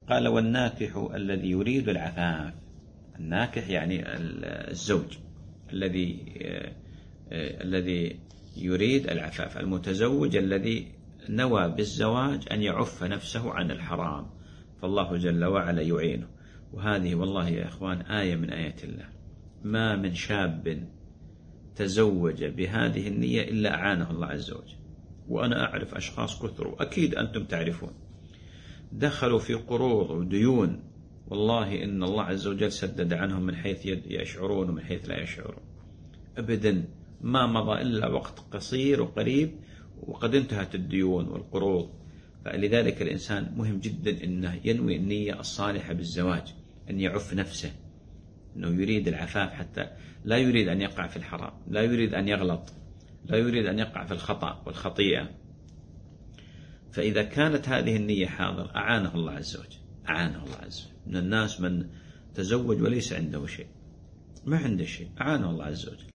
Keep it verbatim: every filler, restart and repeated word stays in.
قال: والناكح الذي يريد العفاف. الناكح يعني الزوج الذي الذي يريد العفاف، المتزوج الذي نوى بالزواج أن يعف نفسه عن الحرام، فالله جل وعلا يعينه. وهذه والله يا إخوان آية من آيات الله. ما من شاب تزوج بهذه النية إلا أعانه الله عز وجل. وأنا أعرف أشخاص كثر، وأكيد أنتم تعرفون، دخلوا في قروض وديون، والله إن الله عز وجل سدد عنهم من حيث يشعرون ومن حيث لا يشعرون. أبدا ما مضى إلا وقت قصير وقريب وقد انتهت الديون والقروض. فلذلك الإنسان مهم جدا أنه ينوي النية الصالحة بالزواج، أن يعف نفسه، أنه يريد العفاف، حتى لا يريد أن يقع في الحرام، لا يريد أن يغلط، لا يريد أن يقع في الخطأ والخطيئة. فإذا كانت هذه النية حاضر أعانه الله عز وجل، أعانه الله عز وجل. من الناس من تزوج وليس عنده شيء، ما عنده شيء، أعانه الله عز وجل.